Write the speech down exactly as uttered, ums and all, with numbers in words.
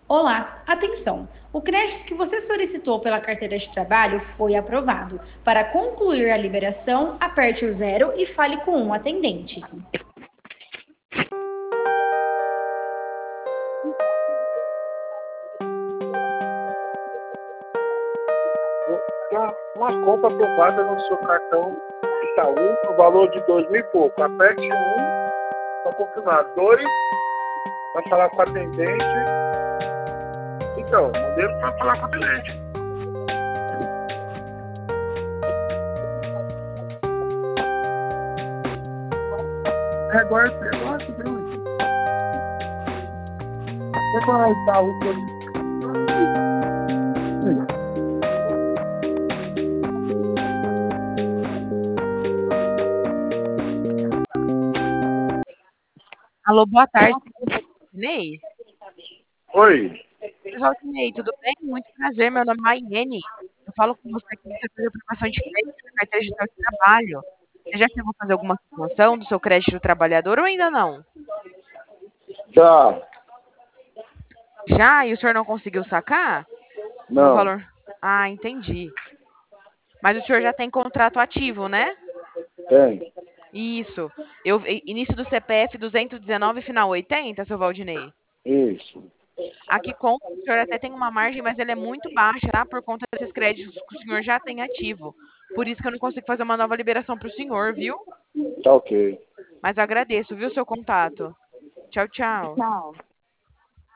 Olá, atenção! O crédito que você solicitou pela carteira de trabalho foi aprovado. Para concluir a liberação, aperte o zero e fale com um atendente. Uma, uma compra aprovada no seu cartão Itaú no valor de dois mil e pouco. Aperte um para confirmar. Dois para falar com o atendente. Então, mandei para falar com o atendente. É, agora, agora que deu isso. Vou falar Itaú. Alô, boa tarde, Valdinei. Oi. Oi, Valdinei, tudo bem? Muito prazer, meu nome é Maiene. Eu falo com você aqui sobre a aprovação de crédito da carteira digital de trabalho. Você já chegou a fazer alguma simulação do seu crédito do trabalhador ou ainda não? Já. Já? E o senhor não conseguiu sacar? No Não. valor. Ah, entendi. Mas o senhor já tem contrato ativo, né? Tem. Isso. Eu, início do C P F duzentos e dezenove, final oitenta, seu Valdinei? Isso. Aqui conta que o senhor até tem uma margem, mas ela é muito baixa, tá? Por conta desses créditos que o senhor já tem ativo. Por isso que eu não consigo fazer uma nova liberação para o senhor, viu? Tá ok. Mas agradeço, viu, seu contato. Tchau, tchau. Tchau.